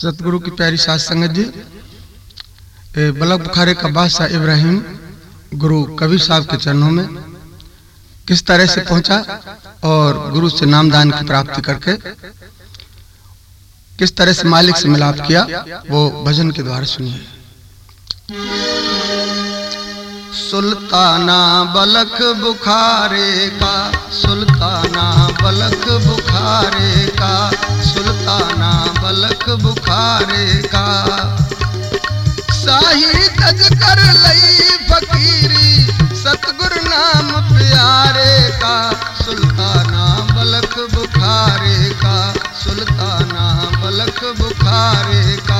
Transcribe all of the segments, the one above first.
सतगुरु की प्यारी साथ संगत जी, बलक बुखारे का बादशाह इब्राहिम गुरु कबीर साहब के चरणों में किस तरह से पहुंचा और गुरु से नामदान की प्राप्ति करके किस तरह से मालिक से मिलाप किया, वो भजन के द्वारा सुनिए। सुल्ताना बलख बुखारे का, सुल्ताना बलख बुखारे का, सुल्ताना बलख बुखारे का, शाही तज कर लई फकीरी सतगुरु नाम प्यारे का, सुल्ताना बलख बुखारे का, सुल्ताना बलख बुखारे का।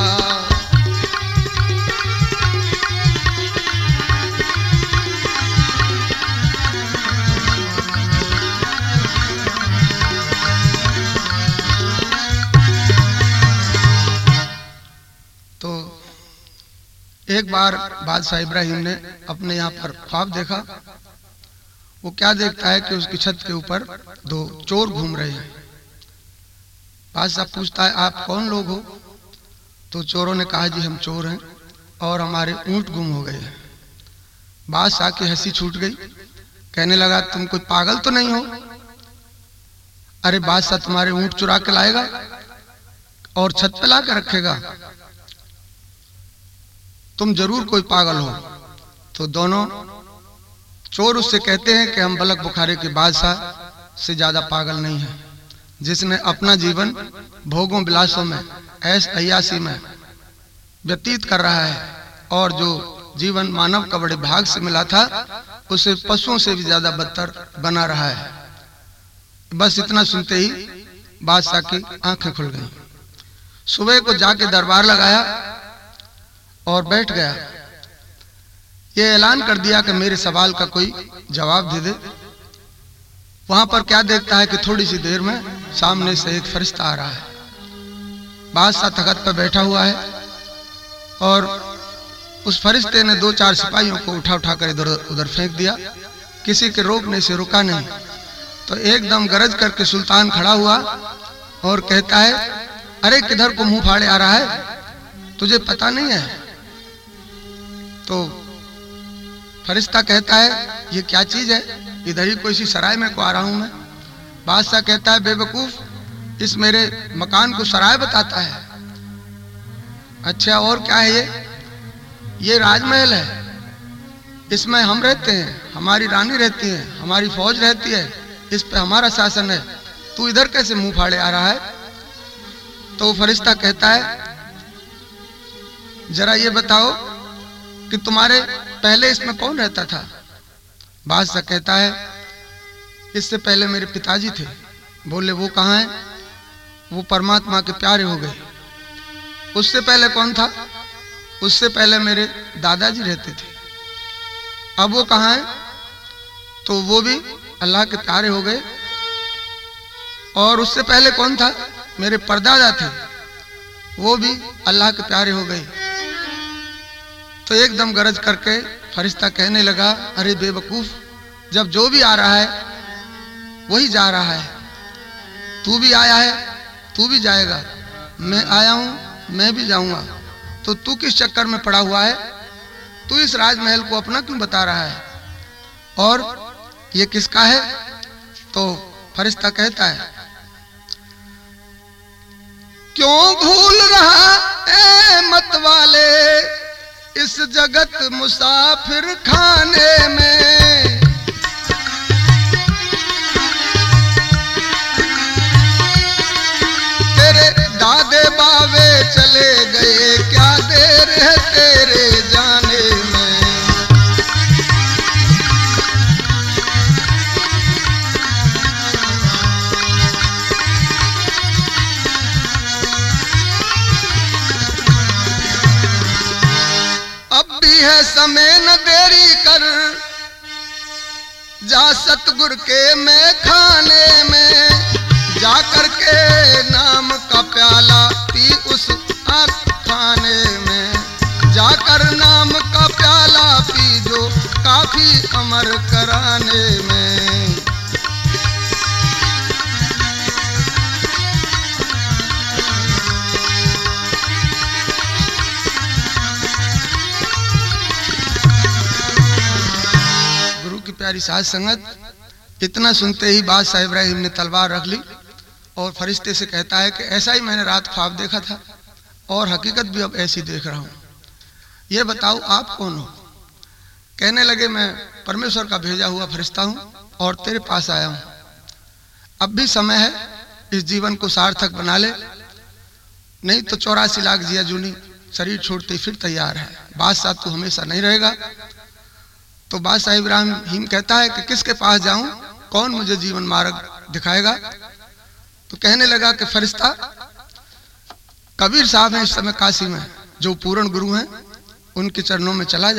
एक बार बादशाह इब्राहिम ने अपने यहाँ पर ख्वाब देखा। वो क्या देखता है कि उसकी छत के ऊपर दो चोर घूम रहे हैं। बादशाह पूछता है, आप कौन लोग हो? तो चोरों ने कहा, जी हम चोर हैं और हमारे ऊंट गुम हो गए हैं। बादशाह की हंसी छूट गई, कहने लगा, तुम कोई पागल तो नहीं हो? अरे बादशाह तुम्हारे ऊंट चुरा के लाएगा और छत पे ला के रखेगा, तुम जरूर कोई पागल हो। तो दोनों चोर उससे कहते हैं कि हम बलख बुखारे के बादशाह से ज्यादा पागल नहीं हैं, जिसने अपना जीवन भोगों विलासों में ऐश अय्यासी में व्यतीत कर रहा है और जो जीवन मानव का बड़े भाग से मिला था उसे पशुओं से भी ज्यादा बदतर बना रहा है। बस इतना सुनते ही बादशाह की आंखें खुल गईं। सुबह को जाके दरबार लगाया और बैठ गया। ये ऐलान कर दिया कि मेरे सवाल का कोई जवाब दे दे। वहां पर क्या देखता है कि थोड़ी सी देर में सामने से एक फरिश्ता आ रहा है। बादशाह तख्त पर बैठा हुआ है और उस फरिश्ते ने दो चार सिपाहियों को उठा उठा कर इधर उधर फेंक दिया। किसी के रोकने से रुका नहीं। तो एकदम गरज करके सुल्तान खड़ा हुआ और कहता है, अरे किधर को मुंह फाड़े आ रहा है, तुझे पता नहीं है? तो फरिश्ता कहता है, ये क्या चीज है? इधर ही कोई सी सराय में को आ रहा हूं मैं। बादशाह कहता है, बेवकूफ, इस मेरे मकान को सराय बताता है? अच्छा और क्या है ये राजमहल है, इसमें हम रहते हैं, हमारी रानी रहती है, हमारी फौज रहती है, इस पे हमारा शासन है, तू इधर कैसे मुंह फाड़े आ रहा है? तो फरिश्ता कहता है, जरा ये बताओ कि तुम्हारे पहले इसमें कौन रहता था? बादशाह कहता है, इससे पहले मेरे पिताजी थे। बोले, वो कहाँ हैं? वो परमात्मा के प्यारे हो गए। उससे पहले कौन था? उससे पहले मेरे दादाजी रहते थे। अब वो कहाँ हैं? तो वो भी अल्लाह के प्यारे हो गए। और उससे पहले कौन था? मेरे परदादा थे, वो भी अल्लाह के प्यारे हो गए। तो एकदम गरज करके फरिश्ता कहने लगा, अरे बेवकूफ, जब जो भी आ रहा है वही जा रहा है, तू भी आया है, तू भी जाएगा, मैं आया हूं, मैं भी जाऊंगा, तो तू किस चक्कर में पड़ा हुआ है? तू इस राजमहल को अपना क्यों बता रहा है और ये किसका है? तो फरिश्ता कहता है, क्यों भूल रहा ए मत वाले इस जगत मुसाफिर खाने में, तेरे दादे बावे चले गए, क्या देर है तेरे जाने में। है समय न देरी कर, जा सतगुर के मैं खाने में, जा कर के नाम का प्याला पी उस खाने में, जाकर नाम का प्याला पी जो काफी अमर कराने में। प्यारी साध संगत। इतना सुनते ही बादशाह इब्राहिम ने तलवार रख ली और फरिश्ते से कहता है कि ऐसा ही मैंने रात ख्वाब देखा था और हकीकत भी अब ऐसी देख रहा हूँ, ये बताओ आप कौन हो। कहने लगे मैं परमेश्वर का भेजा हुआ फरिश्ता हूँ और तेरे पास आया हूँ। अब भी समय है, इस जीवन को सार्थक बना ले, नहीं तो 84 लाख जिया जूनी शरीर छोड़ते फिर तैयार है। बादशाह तू हमेशा नहीं रहेगा। तो बादशाह इब्राहिम कहता है कि किसके पास जाऊं, कौन मुझे जीवन मार्ग दिखाएगा। तो कहने लगा कि फरिश्ता कबीर साहब हैं इस समय काशी में, जो पूर्ण गुरु हैं, उनके चरणों में चला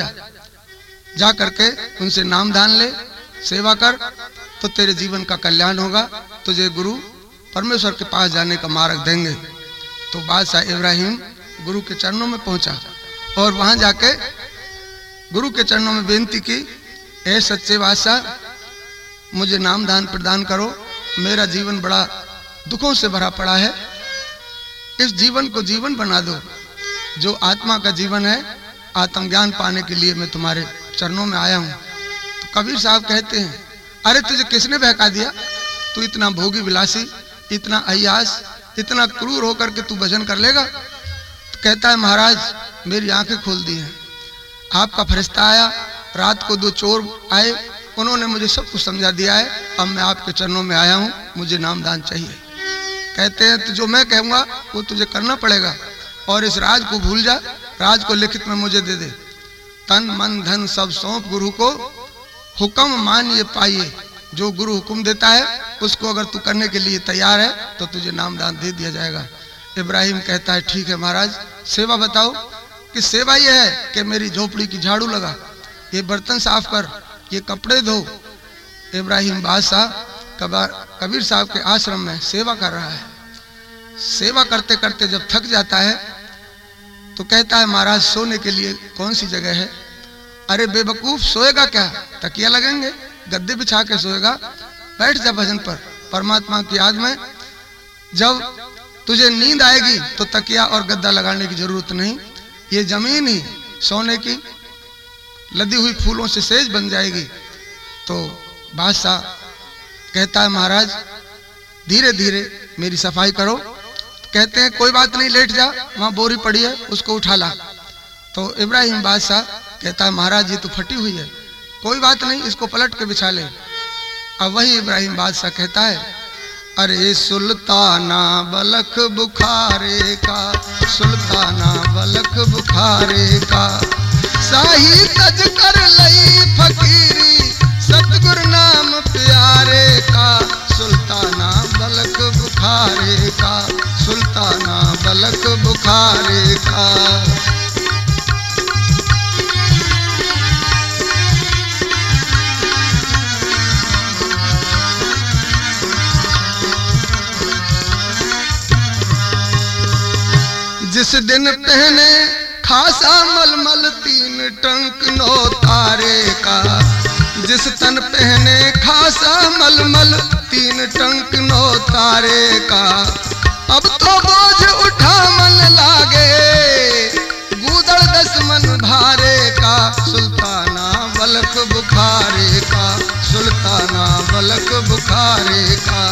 जा करके उनसे नाम दान ले, सेवा कर, तो तेरे जीवन का कल्याण होगा, तुझे गुरु परमेश्वर के पास जाने का मार्ग देंगे। तो बादशाह इब्राहिम गुरु के चरणों में पहुंचा और वहां जाके गुरु के चरणों में बेनती की, ऐ सच्चे बादशाह मुझे नाम दान प्रदान करो, मेरा जीवन बड़ा दुखों से भरा पड़ा है, इस जीवन को जीवन बना दो, जो आत्मा का जीवन है, आत्मज्ञान पाने के लिए मैं तुम्हारे चरणों में आया हूँ। तो कबीर साहब कहते हैं, अरे तुझे किसने बहका दिया, तू इतना भोगी विलासी, इतना अय्यास, इतना क्रूर होकर के तू भजन कर लेगा। तो कहता है महाराज मेरी आंखें खोल दी हैं, आपका फरिश्ता आया, रात को 2 चोर आए, उन्होंने मुझे सब कुछ समझा दिया है, अब मैं आपके चरणों में आया हूँ, मुझे नाम दान चाहिए। कहते हैं तो जो मैं कहूँगा वो तुझे करना पड़ेगा और इस राज को भूल जा, राज को लिखित में मुझे दे दे, तन मन धन सब सौंप गुरु को, हुक्म मानिए पाइए, जो गुरु हुक्म देता है उसको अगर तू करने के लिए तैयार है तो तुझे नाम दान दे दिया जाएगा। इब्राहिम कहता है ठीक है महाराज, सेवा बताओ। कि सेवा ये है कि मेरी झोपड़ी की झाड़ू लगा, ये बर्तन साफ कर, ये कपड़े धो। इब्राहिम बादशाह कबीर साहब के आश्रम में सेवा कर रहा है। सेवा करते करते जब थक जाता है तो कहता है महाराज सोने के लिए कौन सी जगह है। अरे बेवकूफ, सोएगा क्या, तकिया लगेंगे, गद्दे बिछा के सोएगा, बैठ जा भजन पर, परमात्मा की याद में। जब तुझे नींद आएगी तो तकिया और गद्दा लगाने की जरूरत नहीं, ये जमीन ही सोने की लदी हुई फूलों से सेज बन जाएगी। तो बादशाह कहता है महाराज धीरे धीरे मेरी सफाई करो। कहते हैं कोई बात नहीं, लेट जा, वहां बोरी पड़ी है उसको उठा ला। तो इब्राहिम बादशाह कहता है महाराज ये तो फटी हुई है, कोई बात नहीं, इसको पलट के बिछा ले। अब वही इब्राहिम बादशाह कहता है अरे सुल्ताना बलख बुखारे का, सुल्ताना बलख बुखारे का, साही तज कर लई फकीरी, सतगुरु नाम प्यारे का, सुल्ताना बलख बुखारे का, सुल्ताना बलख बुखारे का। जिस दिन पहने खासा मलमल 3 टंक 9 तारे का, जिस तन पहने खासा मलमल 3 टंक 9 तारे का, अब तो बोझ उठा मन लागे, गूदड़ 10 मन भारे का, सुल्ताना बलख बुखारे का, सुल्ताना बलख बुखारे का।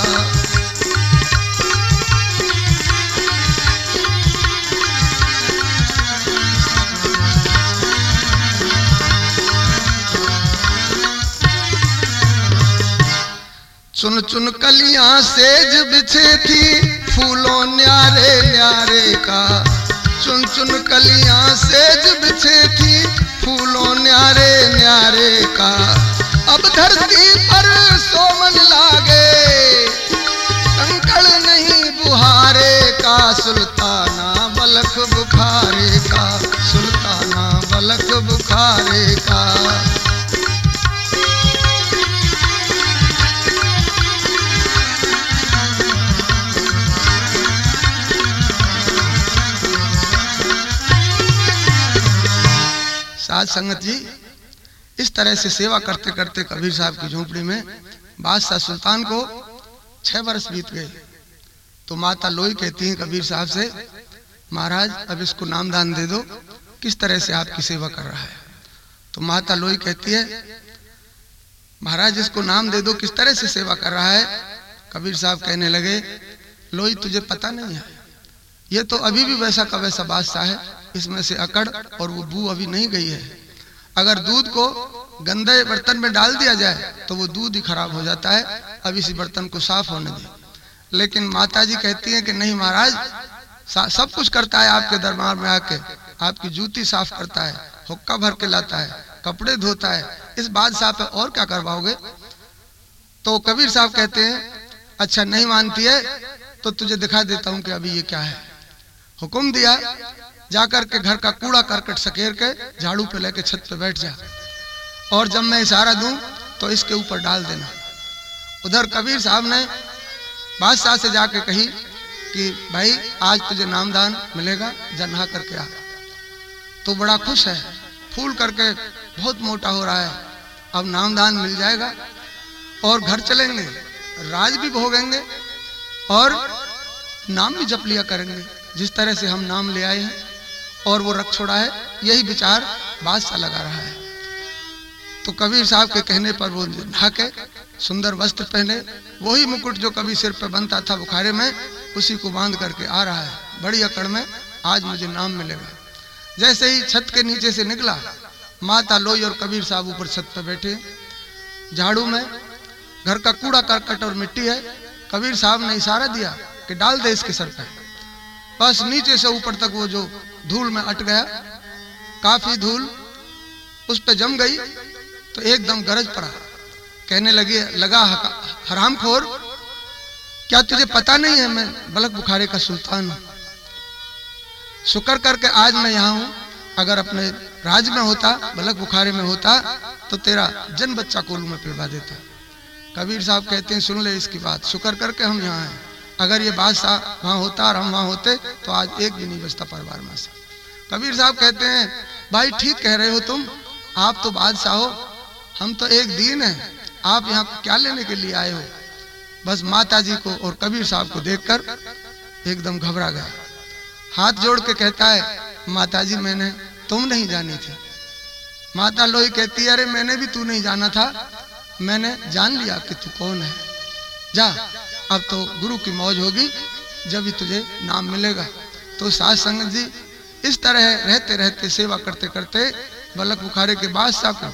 चुन चुन कलियां सेज बिछे थी, फूलों न्यारे न्यारे का, चुन चुन कलियां सेज बिछे थी, फूलों न्यारे न्यारे का, अब धरती पर सोमन लागे, कंकड़ नहीं बुहारे का, सुल्ताना बलख बुखारे का, सुल्ताना बलख बुखारे का। साध संगत जी, इस तरह से सेवा करते करते कबीर साहब की झोंपड़ी में बादशाह सुल्तान को 6 वर्ष बीत गए। तो माता लोई कहती हैं कबीर साहब से महाराज अब इसको नामदान दे दो, किस तरह से आपकी सेवा कर रहा है। तो माता लोई कहती है महाराज इसको नाम दे दो, किस तरह से सेवा कर रहा है। कबीर साहब कहने लगे, लोई तुझे पता नहीं है, ये तो अभी भी वैसा का वैसा बादशाह है, इसमें से अकड़ और वो बू अभी नहीं गई है। अगर दूध को गंदे बर्तन में डाल दिया जाए तो वो दूध ही खराब हो जाता है, अब इसी बर्तन को साफ होने दे। लेकिन माताजी कहती हैं कि नहीं महाराज, सब कुछ करता है आपके दरबार में आके, आपकी जूती साफ करता है, हुक्का भर के लाता है, कपड़े धोता है, इस बादशाह पे और क्या करवाओगे। तो कबीर साहब कहते हैं, अच्छा नहीं मानती है तो तुझे दिखा देता हूं कि अभी ये क्या है। हुक्म दिया, जाकर के घर का कूड़ा करकट सकेर के झाड़ू पे लेके छत पे बैठ जा, और जब मैं इशारा दूं तो इसके ऊपर डाल देना। उधर कबीर साहब ने बादशाह से जाके कही कि भाई आज तुझे नामदान मिलेगा, जा नहा करके आ। तो बड़ा खुश है, फूल करके बहुत मोटा हो रहा है, अब नामदान मिल जाएगा और घर चलेंगे, राज भी भोगेंगे और नाम भी जप लिया करेंगे, जिस तरह से हम नाम ले आए हैं और वो रख छोड़ा है, यही विचार बादशाह लगा रहा है। तो कबीर साहब के कहने पर वो नहा के सुंदर वस्त्र पहने, वही मुकुट जो कभी सिर पे बनता था बुखारे में, उसी को बांध करके आ रहा है बड़ी अकड़ में, आज मुझे नाम मिलेगा। जैसे ही छत के नीचे से निकला, माता लोई और कबीर साहब ऊपर छत पर बैठे, झाड़ू में घर का कूड़ा करकट और मिट्टी है। कबीर साहब ने इशारा दिया कि डाल दे इसके सर पे, बस नीचे से ऊपर तक वो जो धूल में अट गया, काफी धूल उस पे जम गई, तो एकदम गरज पड़ा, कहने लगा हरामखोर, क्या तुझे पता नहीं है मैं बलख बुखारे का सुल्तान हूं। शुक्र करके आज मैं यहाँ हूं, अगर अपने राज में होता, बलख बुखारे में होता, तो तेरा जन बच्चा कोलू में पिलवा देता। कबीर साहब कहते हैं, सुन ले इसकी बात, शुक्र करके हम यहाँ हैं, अगर ये बादशाह वहाँ होता और हम वहाँ होते तो आज एक भी नहीं बचता परिवार में से। कबीर साहब कहते हैं, भाई ठीक कह रहे हो तुम, आप तो बादशाह हो, हम तो एक दीन हैं, आप यहाँ क्या लेने के लिए आए हो। बस माता जी को और कबीर साहब को देखकर एकदम घबरा गया, हाथ जोड़ के कहता है, माता जी मैंने तुम नहीं जानी थी। माता लोई कहती है, अरे मैंने भी तू नहीं जाना था, मैंने जान लिया कि तू कौन है, जा अब तो गुरु की मौज होगी, जब भी तुझे नाम मिलेगा। तो साध संगत जी इस तरह रहते रहते सेवा करते करते बलख बुखारे के बादशाह को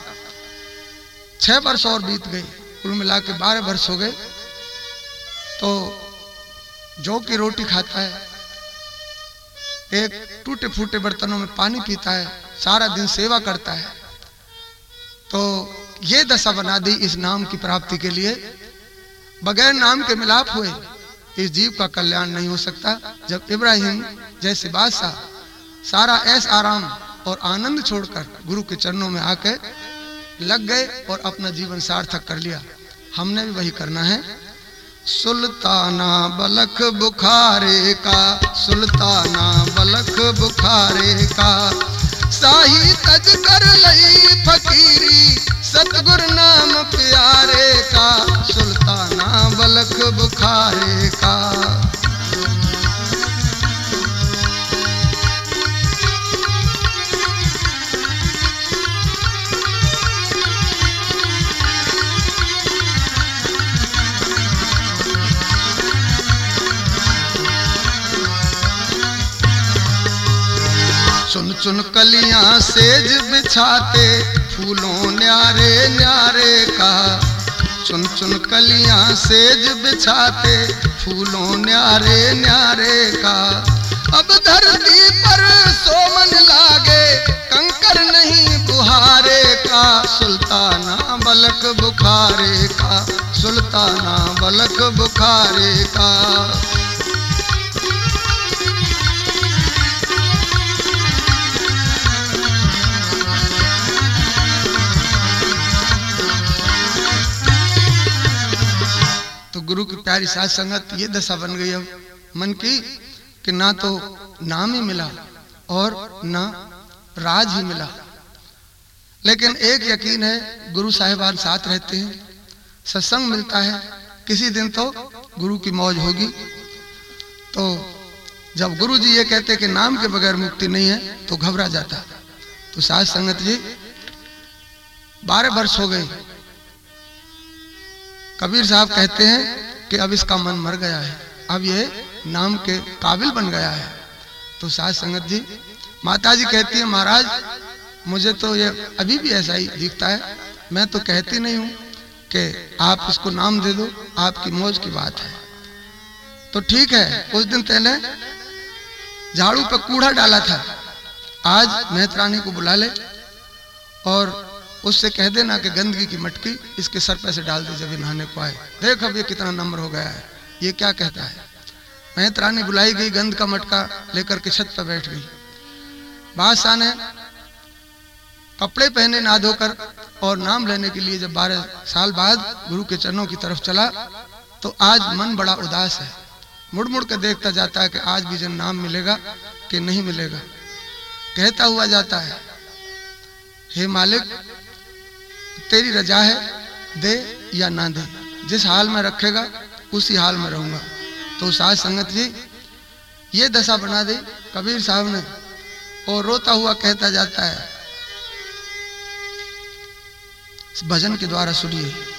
6 वर्ष और बीत गए, कुल मिला के 12 वर्ष हो गए। तो जौ की रोटी खाता है, एक टूटे फूटे बर्तनों में पानी पीता है, सारा दिन सेवा करता है। तो ये दशा बना दी इस नाम की प्राप्ति के लिए। बगैर नाम के मिलाप हुए इस जीव का कल्याण नहीं हो सकता। जब इब्राहिम जैसे बादशाह सारा ऐश आराम और आनंद छोड़कर गुरु के चरणों में आके लग गए और अपना जीवन सार्थक कर लिया, हमने भी वही करना है। सुल्ताना बलख बुखारे का, सुल्ताना बलख बुखारे का, साही तज कर लई फकीरी, सतगुरु नाम प्यारे का, सुल्ताना बलख बुखारे का। चुन चुन कलियां सेज बिछाते, फूलों न्यारे न्यारे का, चुन चुन कलियां सेज बिछाते, फूलों न्यारे न्यारे का। अब धरती पर सोमन लागे, कंकर नहीं बुहारे का, सुल्ताना बलख बुखारे का, सुल्ताना बलख बुखारे का। तो गुरु की प्यारी साथ संगत ये दशा बन गई अब मन की कि ना तो नाम ही मिला और ना राज ही मिला। लेकिन एक यकीन है, गुरु साहिबान साथ रहते हैं, सत्संग मिलता है, किसी दिन तो गुरु की मौज होगी। तो जब गुरु जी ये कहते कि नाम के बगैर मुक्ति नहीं है तो घबरा जाता। तो साथ संगत जी 12 वर्ष हो गए कबीर साहब कहते हैं कि अब इसका मन मर गया है, अब ये नाम के काबिल बन गया है। तो साध संगत जी, माता जी कहती है महाराज मुझे तो ये अभी भी ऐसा ही दिखता है, मैं तो कहती नहीं हूँ कि आप इसको नाम दे दो, आपकी मौज की बात है। तो ठीक है, कुछ दिन पहले झाड़ू पे कूड़ा डाला था, आज मेहतरानी को बुला ले और उससे कह देना कि गंदगी की मटकी इसके सर पे से डाल दे जब ये नहाने को आए। देख अब ये कितना नम्र हो गया है, ये क्या कहता है। मेहतरानी बुलाई गई, गंद का मटका लेकर के छत पर बैठ गई। बादशाह ने कपड़े पहने ना धोकर और नाम लेने के लिए जब 12 साल बाद गुरु के चरणों की तरफ चला तो आज मन बड़ा उदास है। मुड़ मुड़ कर देखता जाता है कि आज भी जन नाम मिलेगा कि नहीं मिलेगा। कहता हुआ जाता है, हे मालिक तेरी रजा है, दे या ना दे, जिस हाल में रखेगा उसी हाल में रहूंगा। तो साध संगत जी ये दशा बना दी कबीर साहब ने, और रोता हुआ कहता जाता है, भजन के द्वारा सुनिए।